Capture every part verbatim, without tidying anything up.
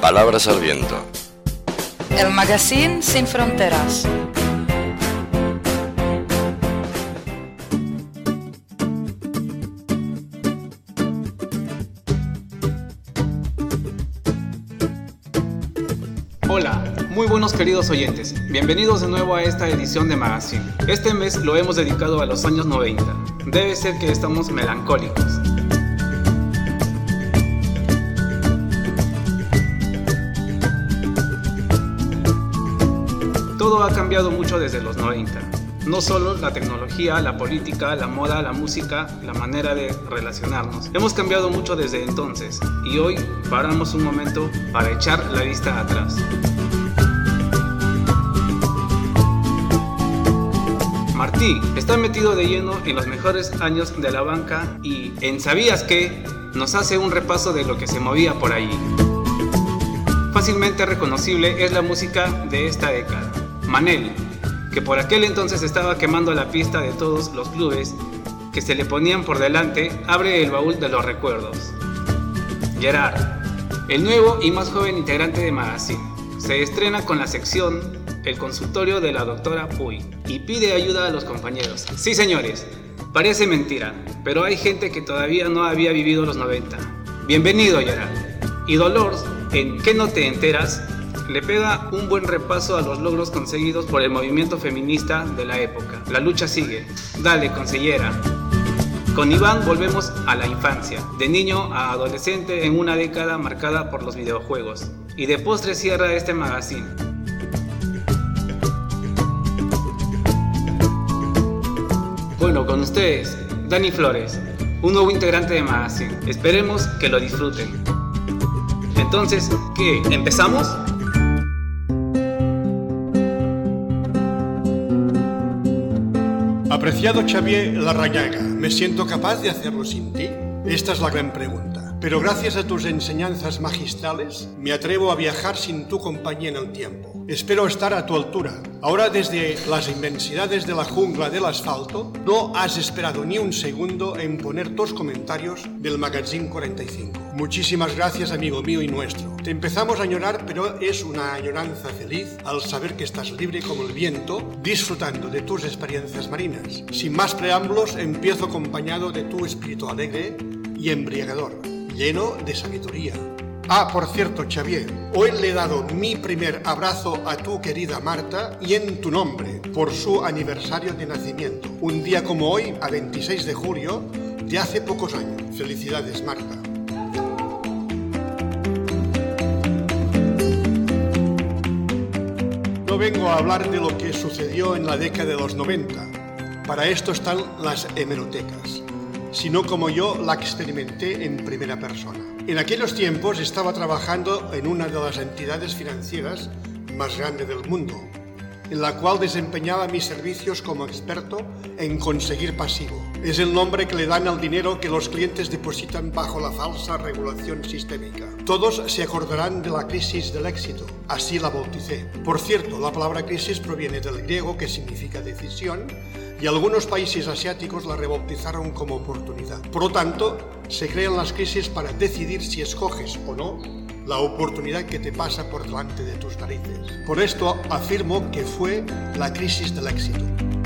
Palabras al viento. El magazine sin fronteras. Hola, muy buenos queridos oyentes, bienvenidos de nuevo a esta edición de Magazine. Este mes lo hemos dedicado a los años noventa, debe ser que estamos melancólicos. Todo ha cambiado mucho desde los noventa, no solo la tecnología, la política, la moda, la música, la manera de relacionarnos. Hemos cambiado mucho desde entonces y hoy paramos un momento para echar la vista atrás. Martí está metido de lleno en los mejores años de la banca y en ¿Sabías qué? Nos hace un repaso de lo que se movía por allí. Fácilmente reconocible es la música de esta década. Manel, que por aquel entonces estaba quemando la pista de todos los clubes que se le ponían por delante, abre el baúl de los recuerdos. Gerard, el nuevo y más joven integrante de Magazine, se estrena con la sección El consultorio de la doctora Puy y pide ayuda a los compañeros. Sí, señores, parece mentira, pero hay gente que todavía no había vivido los noventa. Bienvenido, Gerard. Y Dolores, en ¿Qué no te enteras?, le pega un buen repaso a los logros conseguidos por el movimiento feminista de la época. La lucha sigue. Dale, consellera. Con Iván volvemos a la infancia, de niño a adolescente en una década marcada por los videojuegos. Y de postre cierra este magazine. Bueno, con ustedes, Dani Flores, un nuevo integrante de Magazine. Esperemos que lo disfruten. Entonces, ¿qué? ¿Empezamos? Apreciado Xavier Larrañaga, ¿me siento capaz de hacerlo sin ti? Esta es la gran pregunta. Pero gracias a tus enseñanzas magistrales, me atrevo a viajar sin tu compañía en el tiempo. Espero estar a tu altura. Ahora, desde las inmensidades de la jungla del asfalto, no has esperado ni un segundo en poner tus comentarios del Magazine cuarenta y cinco. Muchísimas gracias, amigo mío y nuestro. Te empezamos a añorar, pero es una añoranza feliz al saber que estás libre como el viento, disfrutando de tus experiencias marinas. Sin más preámbulos, empiezo acompañado de tu espíritu alegre y embriagador, lleno de sabiduría. Ah, por cierto, Xavier, hoy le he dado mi primer abrazo a tu querida Marta y en tu nombre, por su aniversario de nacimiento. Un día como hoy, a veintiséis de julio, de hace pocos años. Felicidades, Marta. No vengo a hablar de lo que sucedió en la década de los noventa. Para esto están las hemerotecas, sino como yo la experimenté en primera persona. En aquellos tiempos estaba trabajando en una de las entidades financieras más grandes del mundo, en la cual desempeñaba mis servicios como experto en conseguir pasivo. Es el nombre que le dan al dinero que los clientes depositan bajo la falsa regulación sistémica. Todos se acordarán de la crisis del éxito, así la bauticé. Por cierto, la palabra crisis proviene del griego, que significa decisión, y algunos países asiáticos la rebautizaron como oportunidad. Por lo tanto, se crean las crisis para decidir si escoges o no la oportunidad que te pasa por delante de tus narices. Por esto afirmo que fue la crisis del éxito,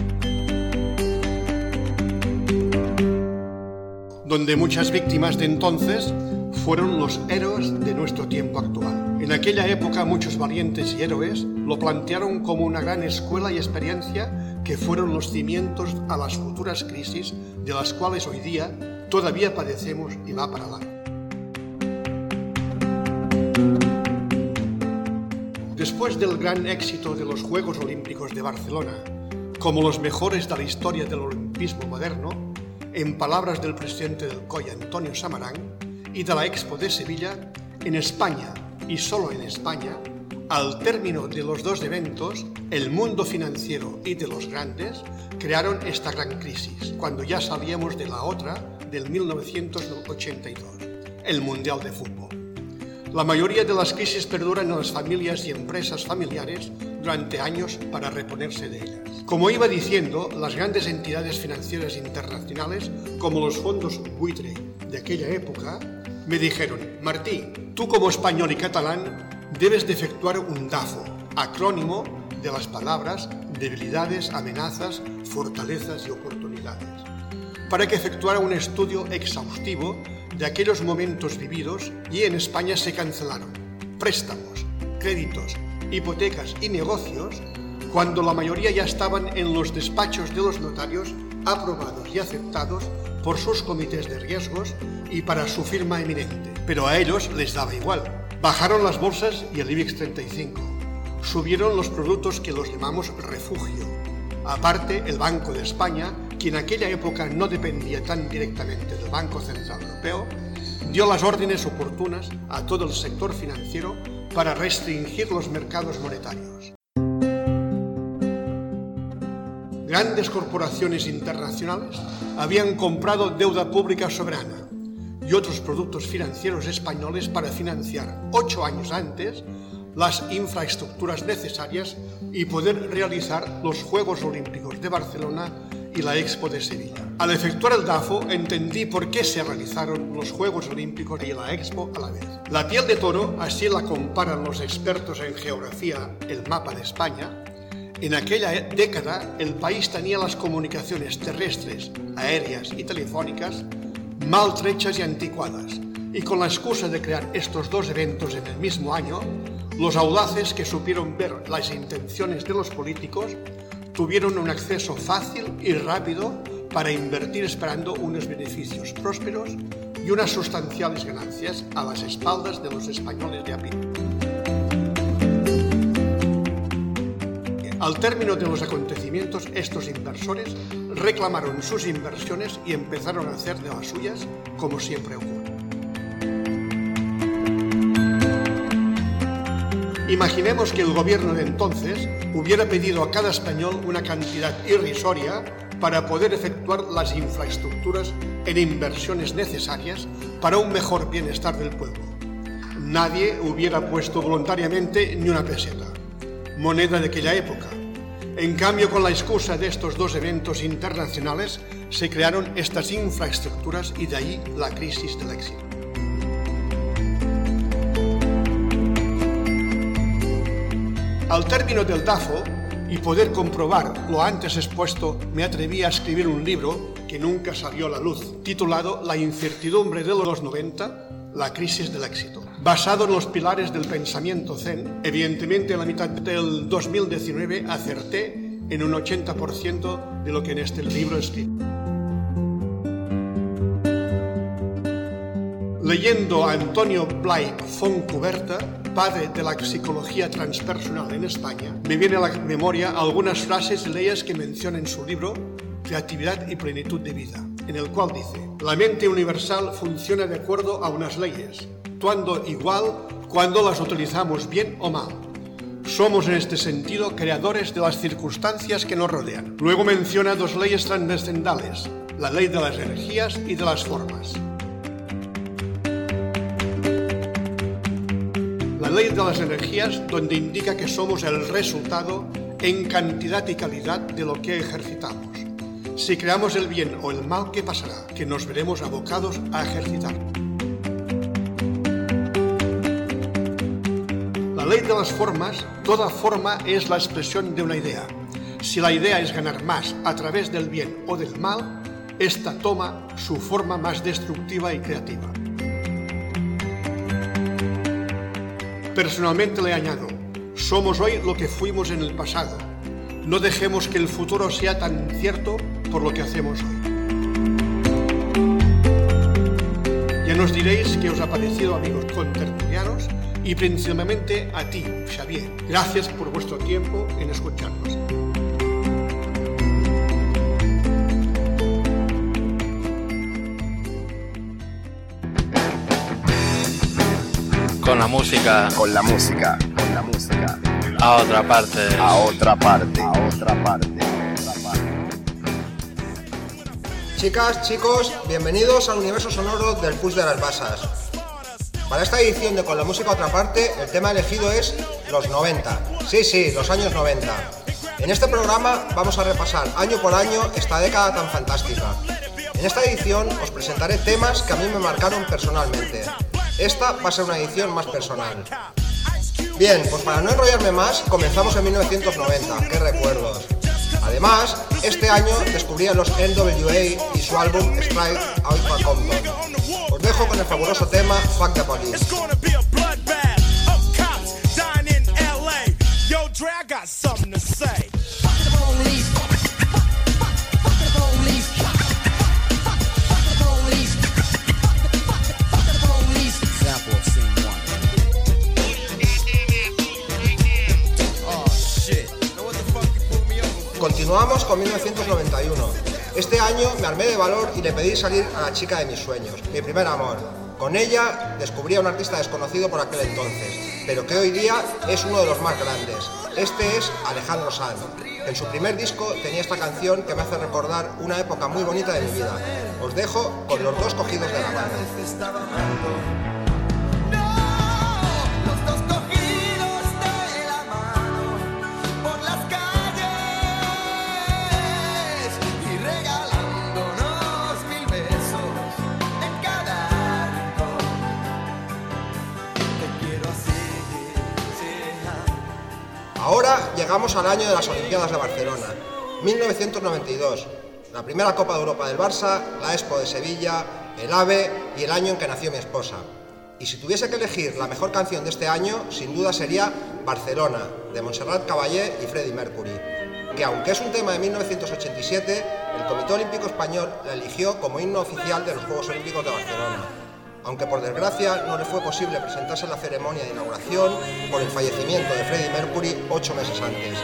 donde muchas víctimas de entonces fueron los héroes de nuestro tiempo actual. En aquella época muchos valientes y héroes lo plantearon como una gran escuela y experiencia que fueron los cimientos a las futuras crisis de las cuales hoy día todavía padecemos y va para largo. Después del gran éxito de los Juegos Olímpicos de Barcelona, como los mejores de la historia del olimpismo moderno, en palabras del presidente del C O I, Antonio Samarán, y de la Expo de Sevilla, en España, y solo en España, al término de los dos eventos, el mundo financiero y de los grandes crearon esta gran crisis, cuando ya salíamos de la otra del mil novecientos ochenta y dos, el Mundial de Fútbol. La mayoría de las crisis perduran en las familias y empresas familiares durante años para reponerse de ellas. Como iba diciendo, las grandes entidades financieras internacionales, como los fondos buitre de aquella época, me dijeron: Martí, tú como español y catalán debes de efectuar un DAFO, acrónimo de las palabras debilidades, amenazas, fortalezas y oportunidades, para que efectuara un estudio exhaustivo de aquellos momentos vividos, y en España se cancelaron préstamos, créditos, hipotecas y negocios cuando la mayoría ya estaban en los despachos de los notarios aprobados y aceptados por sus comités de riesgos y para su firma eminente. Pero a ellos les daba igual. Bajaron las bolsas y el IBEX treinta y cinco. Subieron los productos que los llamamos refugio. Aparte, el Banco de España, que en aquella época no dependía tan directamente del Banco Central Europeo, dio las órdenes oportunas a todo el sector financiero para restringir los mercados monetarios. Grandes corporaciones internacionales habían comprado deuda pública soberana y otros productos financieros españoles para financiar ocho años antes las infraestructuras necesarias y poder realizar los Juegos Olímpicos de Barcelona y la Expo de Sevilla. Al efectuar el DAFO entendí por qué se realizaron los Juegos Olímpicos y la Expo a la vez. La piel de toro, así la comparan los expertos en geografía, el mapa de España. En aquella década el país tenía las comunicaciones terrestres, aéreas y telefónicas maltrechas y anticuadas, y con la excusa de crear estos dos eventos en el mismo año, los audaces que supieron ver las intenciones de los políticos tuvieron un acceso fácil y rápido para invertir esperando unos beneficios prósperos y unas sustanciales ganancias a las espaldas de los españoles de a pie. Al término de los acontecimientos, estos inversores reclamaron sus inversiones y empezaron a hacer de las suyas, como siempre ocurre. Imaginemos que el gobierno de entonces hubiera pedido a cada español una cantidad irrisoria para poder efectuar las infraestructuras en inversiones necesarias para un mejor bienestar del pueblo. Nadie hubiera puesto voluntariamente ni una peseta, moneda de aquella época. En cambio, con la excusa de estos dos eventos internacionales, se crearon estas infraestructuras y de ahí la crisis del éxito. Al término del DAFO y poder comprobar lo antes expuesto, me atreví a escribir un libro que nunca salió a la luz, titulado La incertidumbre de los noventa, la crisis del éxito. Basado en los pilares del pensamiento zen, evidentemente en la mitad del dos mil diecinueve acerté en un ochenta por ciento de lo que en este libro escribo. Leyendo a Antonio Blay Fontcuberta, padre de la psicología transpersonal en España, me viene a la memoria algunas frases y leyes que menciona en su libro Creatividad y plenitud de vida, en el cual dice: la mente universal funciona de acuerdo a unas leyes, actuando igual cuando las utilizamos bien o mal. Somos en este sentido creadores de las circunstancias que nos rodean. Luego menciona dos leyes trascendentales, la ley de las energías y de las formas. La ley de las energías, donde indica que somos el resultado en cantidad y calidad de lo que ejercitamos. Si creamos el bien o el mal, ¿qué pasará? Que nos veremos abocados a ejercitar. La ley de las formas, toda forma es la expresión de una idea. Si la idea es ganar más a través del bien o del mal, esta toma su forma más destructiva y creativa. Personalmente le añado, somos hoy lo que fuimos en el pasado. No dejemos que el futuro sea tan cierto por lo que hacemos hoy. Ya nos diréis qué os ha parecido, amigos contertulianos, y principalmente a ti, Xavier. Gracias por vuestro tiempo en escucharnos. Con la música. Con la música. Con la música. A otra parte. A otra parte. A otra parte. Chicas, chicos, bienvenidos al universo sonoro del Push de las Basas. Para esta edición de Con la música a otra parte, el tema elegido es los noventa. Sí, sí, los años noventa. En este programa vamos a repasar año por año esta década tan fantástica. En esta edición os presentaré temas que a mí me marcaron personalmente. Esta va a ser una edición más personal. Bien, pues para no enrollarme más, comenzamos en mil novecientos noventa, qué recuerdos. Además, este año descubrí a los N W A y su álbum Straight Outta Compton. Os dejo con el fabuloso tema Fuck the Police. Continuamos con mil novecientos noventa y uno. Este año me armé de valor y le pedí salir a la chica de mis sueños, mi primer amor. Con ella descubrí a un artista desconocido por aquel entonces, pero que hoy día es uno de los más grandes. Este es Alejandro Sanz. En su primer disco tenía esta canción que me hace recordar una época muy bonita de mi vida. Os dejo con Los dos cogidos de la mano. Ahora llegamos al año de las Olimpiadas de Barcelona, mil novecientos noventa y dos, la primera Copa de Europa del Barça, la Expo de Sevilla, el AVE y el año en que nació mi esposa. Y si tuviese que elegir la mejor canción de este año, sin duda sería Barcelona, de Montserrat Caballé y Freddie Mercury, que aunque es un tema de mil novecientos ochenta y siete, el Comité Olímpico Español la eligió como himno oficial de los Juegos Olímpicos de Barcelona, aunque por desgracia no le fue posible presentarse en la ceremonia de inauguración por el fallecimiento de Freddie Mercury ocho meses antes.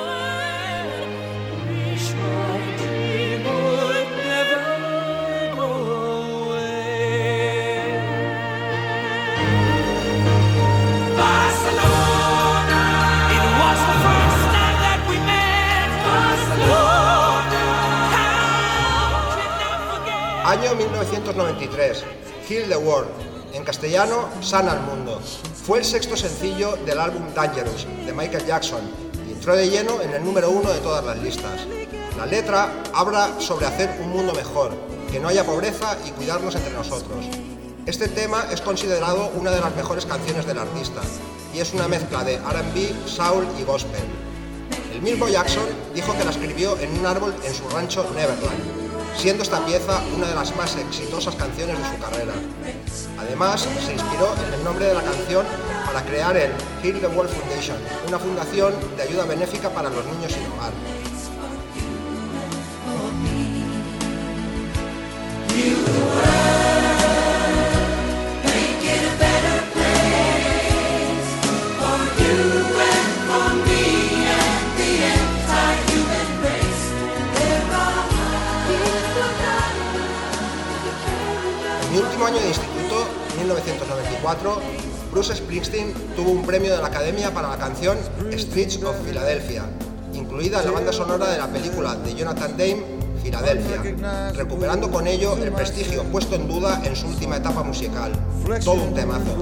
Año mil novecientos noventa y tres. Heal the World, en castellano, Sana al Mundo. Fue el sexto sencillo del álbum Dangerous, de Michael Jackson, y entró de lleno en el número uno de todas las listas. La letra habla sobre hacer un mundo mejor, que no haya pobreza y cuidarnos entre nosotros. Este tema es considerado una de las mejores canciones del artista, y es una mezcla de R and B, soul y gospel. El mismo Jackson dijo que la escribió en un árbol en su rancho Neverland, siendo esta pieza una de las más exitosas canciones de su carrera. Además, se inspiró en el nombre de la canción para crear el Heal the World Foundation, una fundación de ayuda benéfica para los niños sin hogar. En mi último año de instituto, mil novecientos noventa y cuatro, Bruce Springsteen tuvo un premio de la Academia para la canción Streets of Philadelphia, incluida en la banda sonora de la película de Jonathan Demme, Filadelfia, recuperando con ello el prestigio puesto en duda en su última etapa musical. Todo un temazo.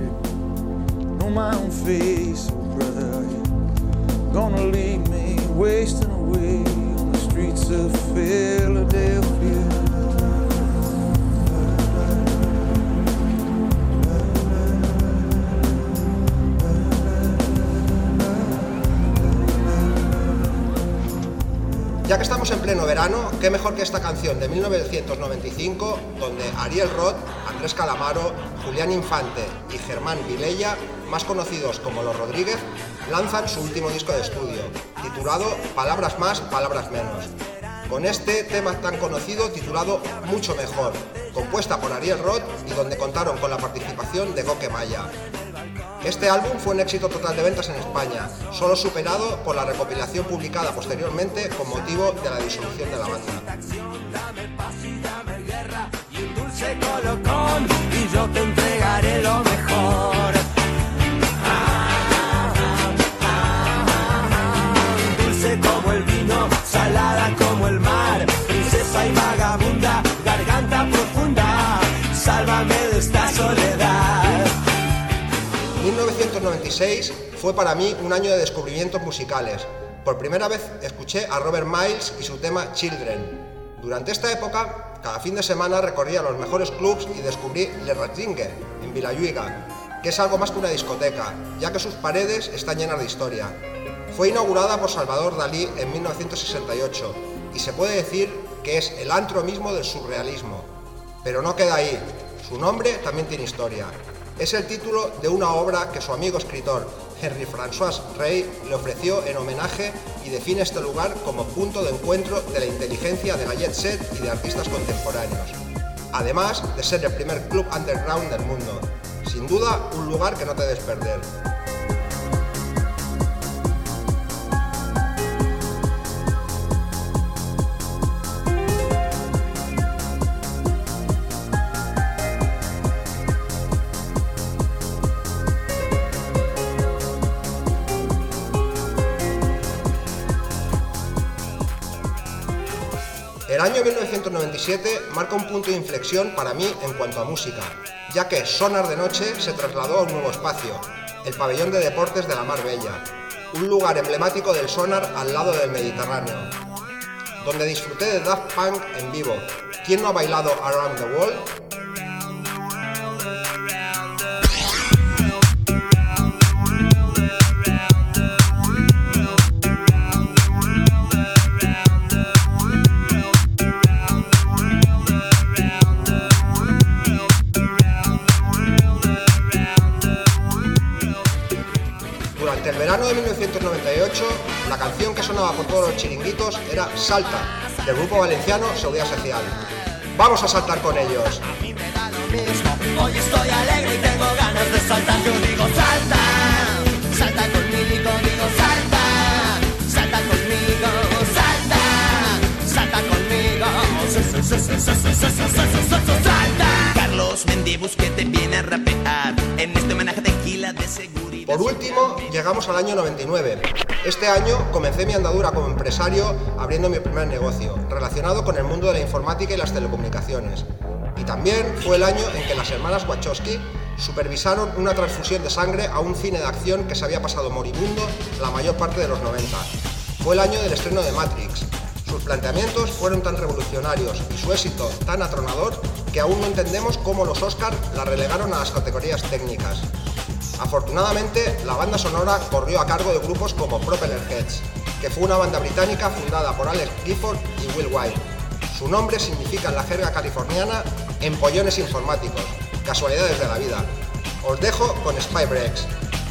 Ya que estamos en pleno verano, qué mejor que esta canción de mil novecientos noventa y cinco, donde Ariel Roth, Andrés Calamaro, Julián Infante y Germán Vilella, más conocidos como Los Rodríguez, lanzan su último disco de estudio, titulado Palabras más, palabras menos. Con este tema tan conocido titulado Mucho Mejor, compuesta por Ariel Roth y donde contaron con la participación de Goke Maya. Este álbum fue un éxito total de ventas en España, solo superado por la recopilación publicada posteriormente con motivo de la disolución de la banda. Y yo te entregaré lo mejor. Dulce como el vino, salada como el mar, princesa y vagabunda, garganta profunda, sálvame de esta soledad. mil novecientos noventa y seis fue para mí un año de descubrimientos musicales. Por primera vez escuché a Robert Miles y su tema Children. Durante esta época, cada fin de semana recorría los mejores clubs y descubrí Le Ratingue, en Vilayuiga. que es algo más que una discoteca, ya que sus paredes están llenas de historia. Fue inaugurada por Salvador Dalí en mil novecientos sesenta y ocho y se puede decir que es el antro mismo del surrealismo. Pero no queda ahí, su nombre también tiene historia. Es el título de una obra que su amigo escritor Henri-François Rey le ofreció en homenaje y define este lugar como punto de encuentro de la inteligencia de la jet set y de artistas contemporáneos. Además de ser el primer club underground del mundo. Sin duda, un lugar que no te debes perder. El año mil novecientos noventa y siete marca un punto de inflexión para mí en cuanto a música, ya que Sonar de Noche se trasladó a un nuevo espacio, el Pabellón de Deportes de la Mar Bella, un lugar emblemático del sonar al lado del Mediterráneo, donde disfruté de Daft Punk en vivo. ¿Quién no ha bailado Around the World? Durante el verano de mil novecientos noventa y ocho, la canción que sonaba por todos los chiringuitos era Salta, del grupo valenciano Seguridad Social. ¡Vamos a saltar con ellos! A mí me da lo mismo, hoy estoy alegre y tengo ganas de saltar. Yo digo salta, salta conmigo, digo salta, salta conmigo, salta, salta conmigo, salta. Carlos Mendibus que te viene a rapear en este homenaje tequila de seguridad. Por último, llegamos al año noventa y nueve. Este año comencé mi andadura como empresario abriendo mi primer negocio, relacionado con el mundo de la informática y las telecomunicaciones. Y también fue el año en que las hermanas Wachowski supervisaron una transfusión de sangre a un cine de acción que se había pasado moribundo la mayor parte de los noventa. Fue el año del estreno de Matrix. Sus planteamientos fueron tan revolucionarios y su éxito tan atronador que aún no entendemos cómo los Oscar la relegaron a las categorías técnicas. Afortunadamente, la banda sonora corrió a cargo de grupos como Propeller Heads, que fue una banda británica fundada por Alex Gifford y Will White. Su nombre significa en la jerga californiana empollones informáticos, casualidades de la vida. Os dejo con Spy Breaks.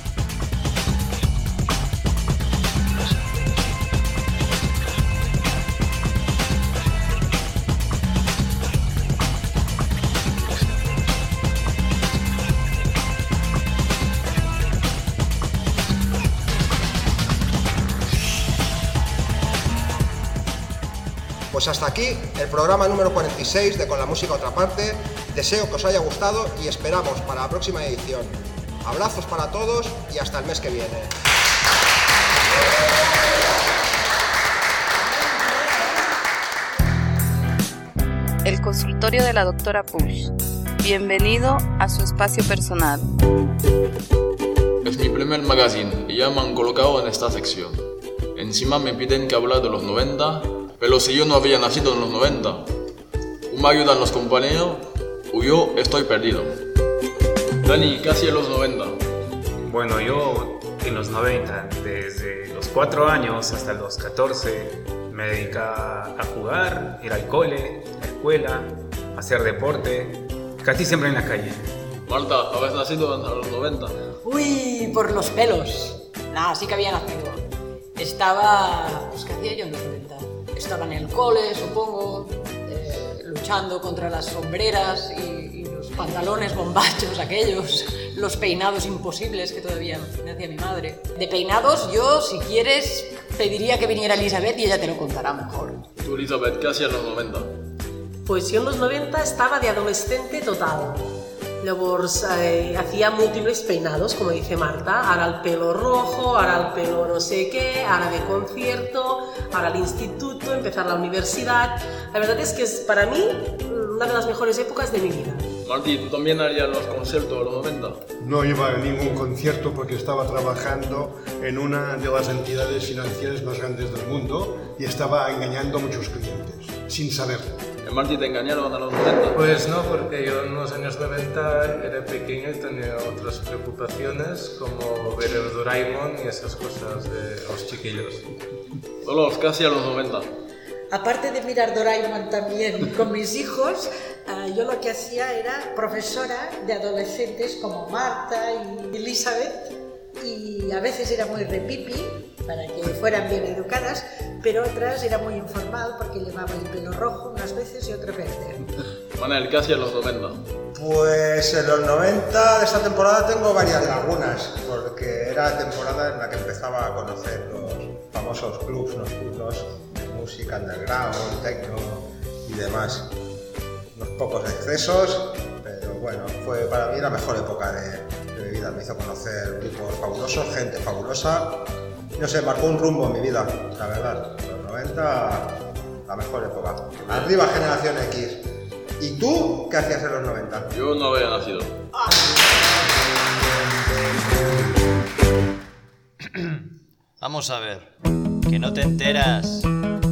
Pues hasta aquí el programa número cuarenta y seis de Con la Música Otra Parte. Deseo que os haya gustado y esperamos para la próxima edición. Abrazos para todos y hasta el mes que viene. El consultorio de la doctora Push. Bienvenido a su espacio personal. Es mi primer magazine y ya me han colocado en esta sección. Encima me piden que hable de los noventa. Pero si yo no había nacido en los noventa, ¿o me ayudan los compañeros o yo estoy perdido? Dani, ¿qué hacía en los noventa? Bueno, yo en los noventa, desde los cuatro años hasta los catorce, me dedicaba a jugar, ir al cole, a la escuela, a hacer deporte, casi siempre en la calle. Marta, ¿habías nacido en los noventa? Uy, por los pelos. Nada, sí que había nacido. Estaba... pues ¿qué hacía yo en los noventa? Estaba en el cole, supongo, eh, luchando contra las sombreras y, y los pantalones bombachos aquellos, los peinados imposibles que todavía me hacía mi madre. De peinados, yo, si quieres, pediría que viniera Elizabeth y ella te lo contará mejor. Tú, Elizabeth, ¿qué hacías en los noventa? Pues yo en los noventa estaba de adolescente total. Llavors eh, hacía múltiples peinados, como dice Marta. Ara el pelo rojo, ara el pelo no sé qué, ahora de concierto, ahora al instituto, empezar la universidad. La verdad es que es para mí una de las mejores épocas de mi vida. Martí, ¿tú también harías los conciertos de los noventa? No iba a ningún concierto porque estaba trabajando en una de las entidades financieras más grandes del mundo y estaba engañando a muchos clientes, sin saberlo. ¿En Marty te engañaron a los noventa? Pues no, porque yo en los años noventa era pequeño y tenía otras preocupaciones como ver el Doraemon y esas cosas de los chiquillos. Solo casi a los noventa. Aparte de mirar Doraemon también con mis hijos, uh, yo lo que hacía era profesora de adolescentes como Marta y Elizabeth, y a veces era muy repipi para que fueran bien educadas, pero otras era muy informal porque llevaba el pelo rojo unas veces y otras verde. Manel, casi a los noventa. Pues en los noventa de esta temporada tengo varias lagunas, porque era la temporada en la que empezaba a conocer los famosos clubs nocturnos de música underground, techno y demás. Unos pocos excesos, pero bueno, fue para mí la mejor época de, de mi vida. Me hizo conocer grupos fabulosos, gente fabulosa. No sé, marcó un rumbo en mi vida, la verdad. Los noventa, la mejor época. Arriba Generación X. ¿Y tú qué hacías en los noventa? Yo no había nacido. Vamos a ver, que no te enteras.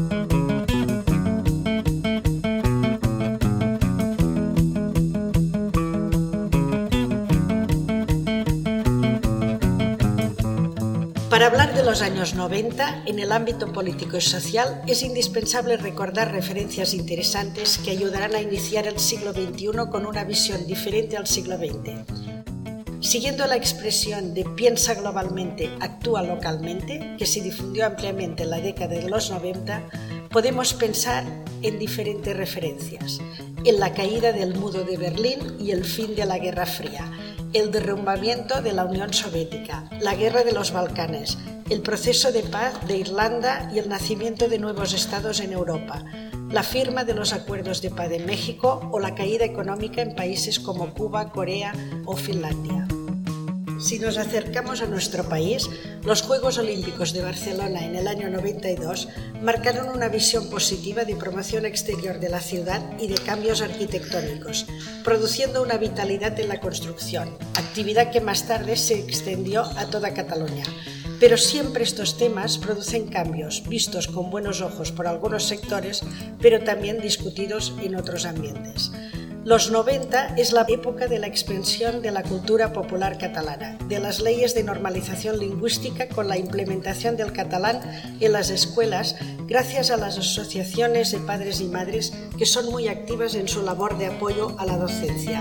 Para hablar de los años noventa, en el ámbito político y social, es indispensable recordar referencias interesantes que ayudarán a iniciar el siglo veintiuno con una visión diferente al siglo veinte. Siguiendo la expresión de piensa globalmente, actúa localmente, que se difundió ampliamente en la década de los noventa, podemos pensar en diferentes referencias. En la caída del muro de Berlín y el fin de la Guerra Fría, el derrumbamiento de la Unión Soviética, la Guerra de los Balcanes, el proceso de paz de Irlanda y el nacimiento de nuevos estados en Europa, la firma de los acuerdos de paz en México o la caída económica en países como Cuba, Corea o Finlandia. Si nos acercamos a nuestro país, los Juegos Olímpicos de Barcelona en el año noventa y dos marcaron una visión positiva de promoción exterior de la ciudad y de cambios arquitectónicos, produciendo una vitalidad en la construcción, actividad que más tarde se extendió a toda Cataluña. Pero siempre estos temas producen cambios, vistos con buenos ojos por algunos sectores, pero también discutidos en otros ambientes. Los noventa es la época de la expansión de la cultura popular catalana, de las leyes de normalización lingüística con la implementación del catalán en las escuelas, gracias a las asociaciones de padres y madres que son muy activas en su labor de apoyo a la docencia.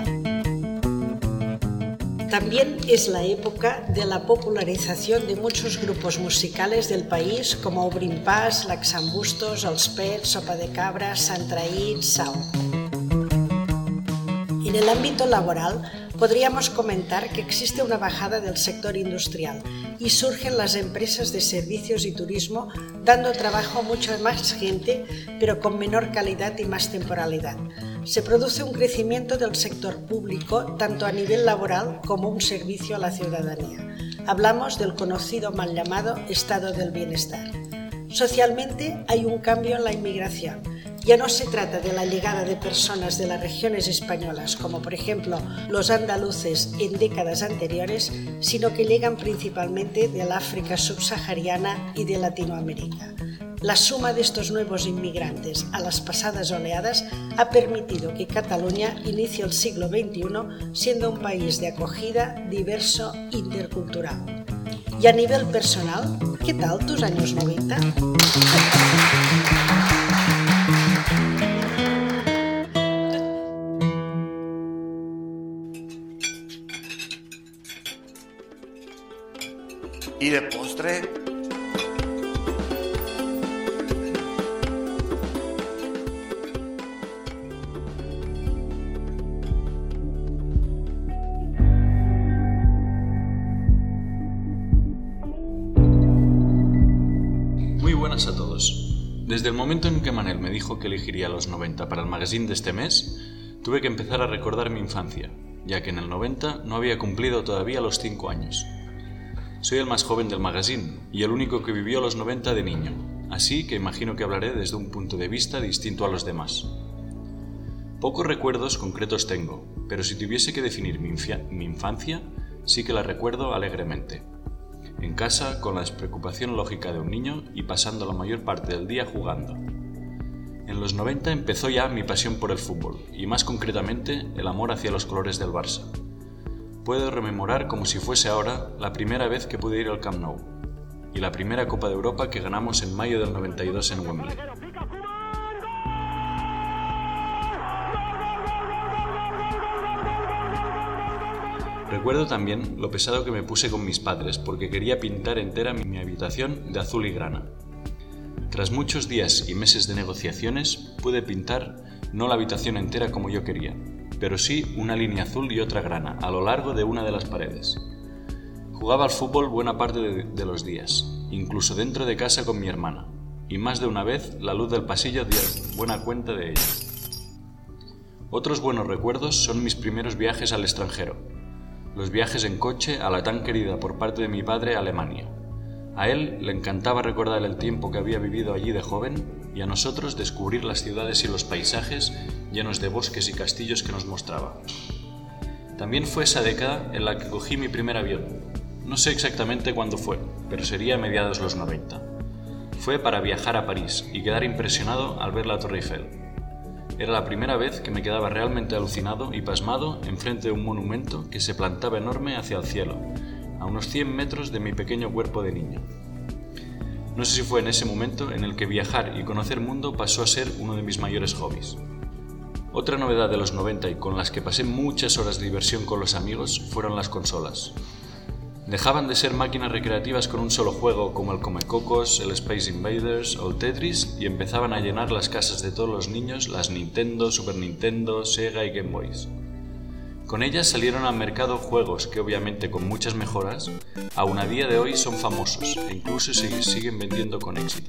También es la época de la popularización de muchos grupos musicales del país como Obrim Pas, Laxambustos, Els Pets, Sopa de Cabra, Sant Traït, Sau. En el ámbito laboral, podríamos comentar que existe una bajada del sector industrial y surgen las empresas de servicios y turismo dando trabajo a mucha más gente, pero con menor calidad y más temporalidad. Se produce un crecimiento del sector público tanto a nivel laboral como un servicio a la ciudadanía. Hablamos del conocido mal llamado estado del bienestar. Socialmente hay un cambio en la inmigración. Ya no se trata de la llegada de personas de las regiones españolas, como por ejemplo los andaluces en décadas anteriores, sino que llegan principalmente del África subsahariana y de Latinoamérica. La suma de estos nuevos inmigrantes a las pasadas oleadas ha permitido que Cataluña inicie el siglo veintiuno siendo un país de acogida, diverso, intercultural. Y a nivel personal, ¿qué tal tus años noventa? ¿Y de postre? Muy buenas a todos. Desde el momento en que Manel me dijo que elegiría los noventa para el magazine de este mes, tuve que empezar a recordar mi infancia, ya que en el noventa no había cumplido todavía los cinco años. Soy el más joven del magazine y el único que vivió los noventa de niño, así que imagino que hablaré desde un punto de vista distinto a los demás. Pocos recuerdos concretos tengo, pero si tuviese que definir mi, infia- mi infancia, sí que la recuerdo alegremente. En casa, con la despreocupación lógica de un niño y pasando la mayor parte del día jugando. En En los noventa empezó ya mi pasión por el fútbol, y más concretamente el amor hacia los colores del Barça. Puedo rememorar como si fuese ahora la primera vez que pude ir al Camp Nou, y la primera Copa de Europa que ganamos en mayo del noventa y dos en Wembley. Recuerdo también lo pesado que me puse con mis padres porque quería pintar entera mi habitación de azul y grana. Tras muchos días y meses de negociaciones, pude pintar no la habitación entera como yo quería, pero sí una línea azul y otra grana a lo largo de una de las paredes. Jugaba al fútbol buena parte de, de los días, incluso dentro de casa con mi hermana, y más de una vez la luz del pasillo dio buena cuenta de ello. Otros buenos recuerdos son mis primeros viajes al extranjero, los viajes en coche a la tan querida por parte de mi padre Alemania. A él le encantaba recordar el tiempo que había vivido allí de joven y a nosotros descubrir las ciudades y los paisajes llenos de bosques y castillos que nos mostraba. También fue esa década en la que cogí mi primer avión. No sé exactamente cuándo fue, pero sería a mediados de los noventa. Fue para viajar a París y quedar impresionado al ver la Torre Eiffel. Era la primera vez que me quedaba realmente alucinado y pasmado enfrente de un monumento que se plantaba enorme hacia el cielo, a unos cien metros de mi pequeño cuerpo de niño. No sé si fue en ese momento en el que viajar y conocer mundo pasó a ser uno de mis mayores hobbies. Otra novedad de los noventa y con las que pasé muchas horas de diversión con los amigos fueron las consolas. Dejaban de ser máquinas recreativas con un solo juego como el Comecocos, el Space Invaders o el Tetris y empezaban a llenar las casas de todos los niños las Nintendo, Super Nintendo, Sega y Game Boys. Con ellas salieron al mercado juegos que obviamente con muchas mejoras, aún a día de hoy son famosos e incluso se siguen vendiendo con éxito.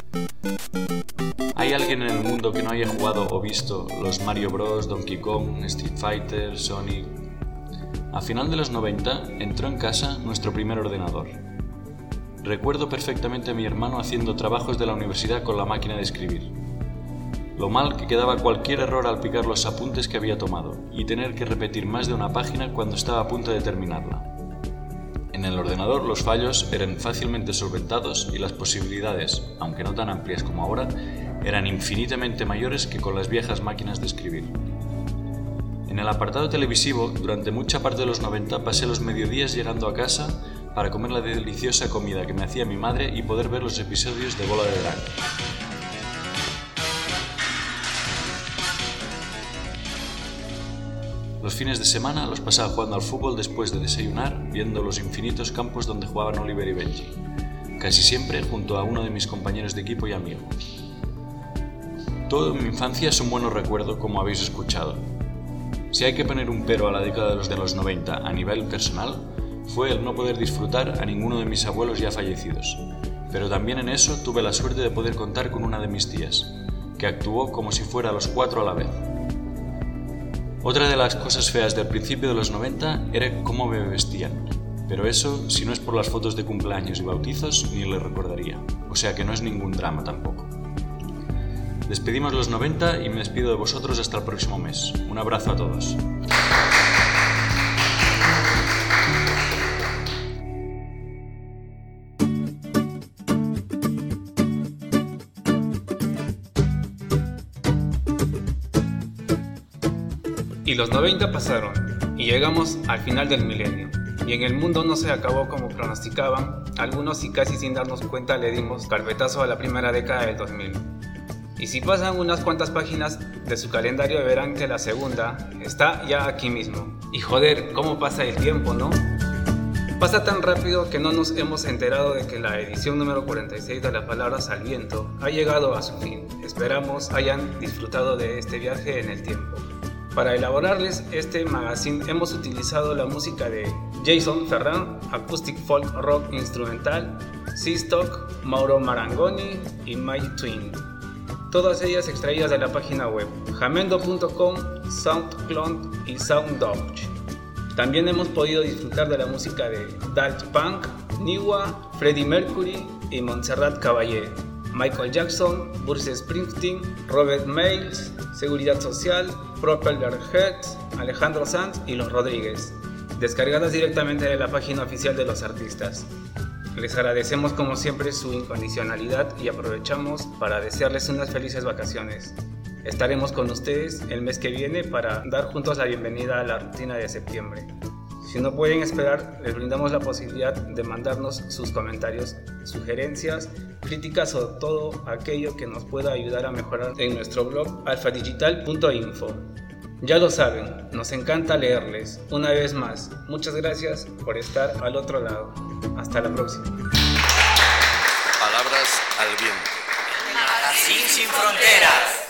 ¿Hay alguien en el mundo que no haya jugado o visto los Mario Bros, Donkey Kong, Street Fighter, Sonic? A final de los noventa entró en casa nuestro primer ordenador. Recuerdo perfectamente a mi hermano haciendo trabajos de la universidad con la máquina de escribir. Lo mal que quedaba cualquier error al picar los apuntes que había tomado y tener que repetir más de una página cuando estaba a punto de terminarla. En el ordenador los fallos eran fácilmente solventados y las posibilidades, aunque no tan amplias como ahora, eran infinitamente mayores que con las viejas máquinas de escribir. En el apartado televisivo, durante mucha parte de los noventa pasé los mediodías llegando a casa para comer la deliciosa comida que me hacía mi madre y poder ver los episodios de Bola de Drag. Los fines de semana los pasaba jugando al fútbol después de desayunar, viendo los infinitos campos donde jugaban Oliver y Benji, casi siempre junto a uno de mis compañeros de equipo y amigo. Toda mi infancia es un buen recuerdo, como habéis escuchado. Si hay que poner un pero a la década de los de los noventa a nivel personal, fue el no poder disfrutar a ninguno de mis abuelos ya fallecidos, pero también en eso tuve la suerte de poder contar con una de mis tías, que actuó como si fuera los cuatro a la vez. Otra de las cosas feas del principio de los noventa era cómo me vestían, pero eso, si no es por las fotos de cumpleaños y bautizos, ni le recordaría, o sea que no es ningún drama tampoco. Despedimos los noventa y me despido de vosotros hasta el próximo mes. Un abrazo a todos. Y los noventa pasaron, y llegamos al final del milenio. Y en el mundo no se acabó como pronosticaban, algunos y casi sin darnos cuenta le dimos carpetazo a la primera década del dos mil. Y si pasan unas cuantas páginas de su calendario verán que la segunda está ya aquí mismo. Y joder, cómo pasa el tiempo, ¿no? Pasa tan rápido que no nos hemos enterado de que la edición número cuarenta y seis de Las Palabras al Viento ha llegado a su fin. Esperamos hayan disfrutado de este viaje en el tiempo. Para elaborarles este magazine hemos utilizado la música de Jason Ferran, Acoustic Folk Rock Instrumental, Seastock, Mauro Marangoni y My Twin. Todas ellas extraídas de la página web jamendo punto com, SoundCloud y SoundDog. También hemos podido disfrutar de la música de Daft Punk, Niwa, Freddie Mercury y Montserrat Caballé, Michael Jackson, Bruce Springsteen, Robert Miles, Seguridad Social, Propeller Heads, Alejandro Sanz y Los Rodríguez, descargadas directamente de la página oficial de los artistas. Les agradecemos como siempre su incondicionalidad y aprovechamos para desearles unas felices vacaciones. Estaremos con ustedes el mes que viene para dar juntos la bienvenida a la rutina de septiembre. Si no pueden esperar, les brindamos la posibilidad de mandarnos sus comentarios, sugerencias, críticas o todo aquello que nos pueda ayudar a mejorar en nuestro blog alfa digital punto info. Ya lo saben, nos encanta leerles. Una vez más, muchas gracias por estar al otro lado. Hasta la próxima. Palabras al viento. Magazine sin fronteras.